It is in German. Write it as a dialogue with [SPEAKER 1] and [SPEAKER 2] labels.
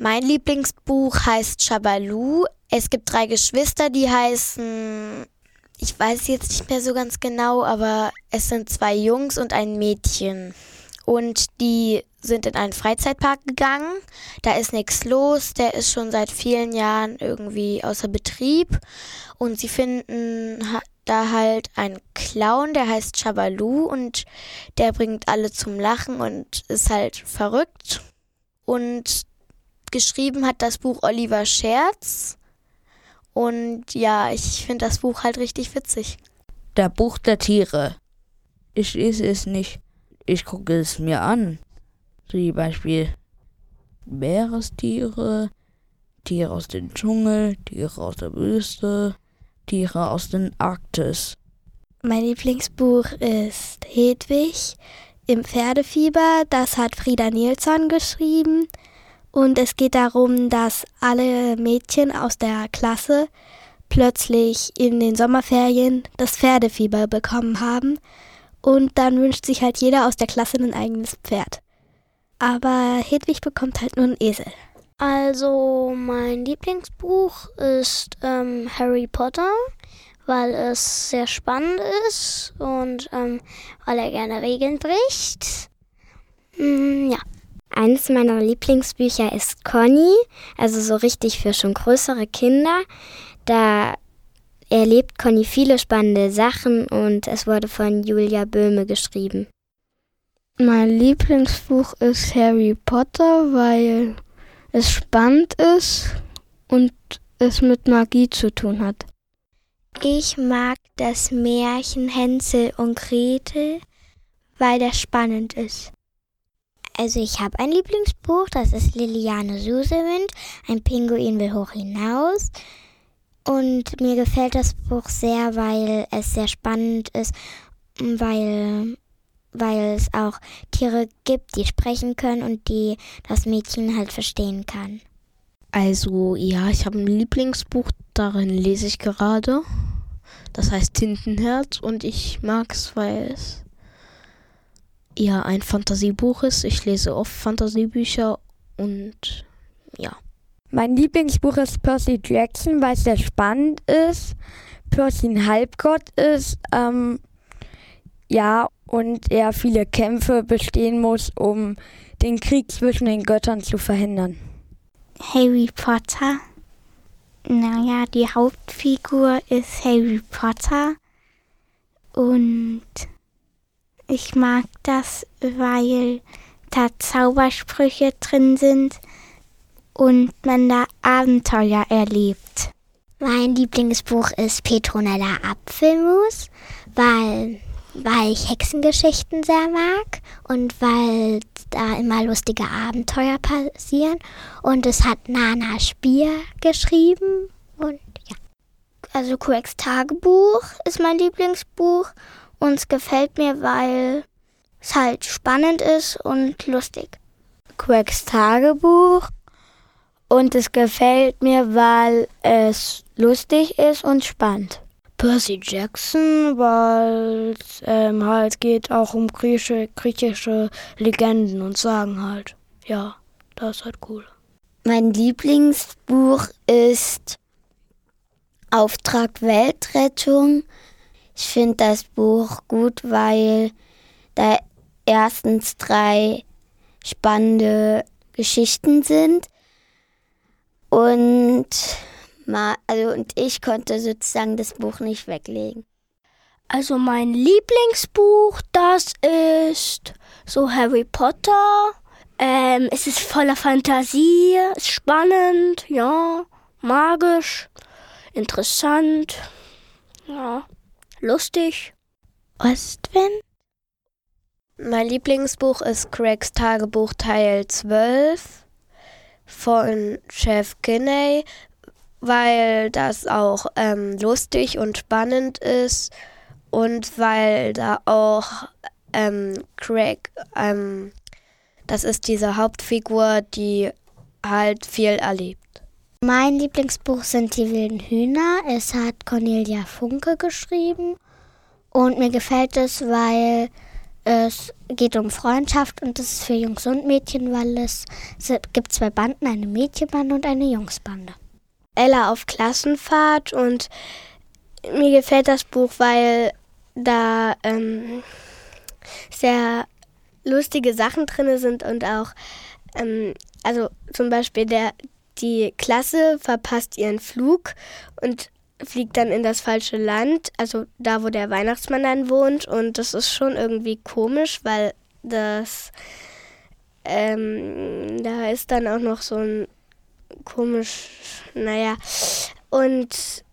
[SPEAKER 1] Mein Lieblingsbuch heißt Schabaloo. Es gibt 3 Geschwister, die heißen, ich weiß jetzt nicht mehr so ganz genau, aber es sind 2 Jungs und ein Mädchen. Und die sind in einen Freizeitpark gegangen. Da ist nichts los, der ist schon seit vielen Jahren irgendwie außer Betrieb. Und sie finden da halt einen Clown, der heißt Schabaloo und der bringt alle zum Lachen und ist halt verrückt. Und geschrieben hat das Buch Oliver Scherz. Und ja, ich finde das Buch halt richtig witzig.
[SPEAKER 2] Der Buch der Tiere. Ich lese es nicht. Ich gucke es mir an. Zum Beispiel Meerestiere, Tiere aus dem Dschungel, Tiere aus der Wüste, Tiere aus der Arktis.
[SPEAKER 3] Mein Lieblingsbuch ist Hedwig im Pferdefieber. Das hat Frida Nilsson geschrieben. Und es geht darum, dass alle Mädchen aus der Klasse plötzlich in den Sommerferien das Pferdefieber bekommen haben. Und dann wünscht sich halt jeder aus der Klasse ein eigenes Pferd. Aber Hedwig bekommt halt nur einen Esel.
[SPEAKER 4] Also mein Lieblingsbuch ist Harry Potter, weil es sehr spannend ist und weil er gerne Regeln bricht. Ja.
[SPEAKER 5] Eines meiner Lieblingsbücher ist Conny, also so richtig für schon größere Kinder. Da erlebt Conny viele spannende Sachen und es wurde von Julia Böhme geschrieben.
[SPEAKER 3] Mein Lieblingsbuch ist Harry Potter, weil es spannend ist und es mit Magie zu tun hat.
[SPEAKER 5] Ich mag das Märchen Hänsel und Gretel, weil das spannend ist. Also ich habe ein Lieblingsbuch, das ist Liliane Susewind, ein Pinguin will hoch hinaus. Und mir gefällt das Buch sehr, weil es sehr spannend ist, weil es auch Tiere gibt, die sprechen können und die das Mädchen halt verstehen kann.
[SPEAKER 1] Also ja, ich habe ein Lieblingsbuch, darin lese ich gerade. Das heißt Tintenherz und ich mag es, weil es ja ein Fantasiebuch ist. Ich lese oft Fantasiebücher und ja.
[SPEAKER 6] Mein Lieblingsbuch ist Percy Jackson, weil es sehr spannend ist. Percy ein Halbgott ist, und er viele Kämpfe bestehen muss, um den Krieg zwischen den Göttern zu verhindern.
[SPEAKER 5] Harry Potter. Naja, die Hauptfigur ist Harry Potter und ich mag das, weil da Zaubersprüche drin sind und man da Abenteuer erlebt. Mein Lieblingsbuch ist Petronella Apfelmus, weil ich Hexengeschichten sehr mag und weil da immer lustige Abenteuer passieren. Und es hat Nana Spier geschrieben und ja.
[SPEAKER 4] Also Craigs Tagebuch ist mein Lieblingsbuch und es gefällt mir, weil es halt spannend ist und lustig.
[SPEAKER 3] Craigs Tagebuch und es gefällt mir, weil es lustig ist und spannend.
[SPEAKER 6] Percy Jackson, weil es halt geht auch um griechische Legenden und Sagen halt. Ja, das ist halt cool.
[SPEAKER 3] Mein Lieblingsbuch ist Auftrag Weltrettung. Ich finde das Buch gut, weil da erstens 3 spannende Geschichten sind und ich konnte sozusagen das Buch nicht weglegen.
[SPEAKER 4] Also mein Lieblingsbuch, das ist so Harry Potter. Es ist voller Fantasie, ist spannend, ja, magisch, interessant, ja, lustig.
[SPEAKER 5] Ostwind?
[SPEAKER 1] Mein Lieblingsbuch ist Craigs Tagebuch Teil 12 von Jeff Kinney, weil das auch lustig und spannend ist und weil da auch Craig, das ist diese Hauptfigur, die halt viel erlebt.
[SPEAKER 5] Mein Lieblingsbuch sind Die wilden Hühner. Es hat Cornelia Funke geschrieben und mir gefällt es, weil Es geht um Freundschaft und das ist für Jungs und Mädchen, weil es gibt 2 Banden, eine Mädchenbande und eine Jungsbande.
[SPEAKER 3] Ella auf Klassenfahrt und mir gefällt das Buch, weil da sehr lustige Sachen drin sind und auch, also zum Beispiel die Klasse verpasst ihren Flug und fliegt dann in das falsche Land, also da, wo der Weihnachtsmann dann wohnt, und das ist schon irgendwie komisch, weil das, da ist dann auch noch so ein komisch, und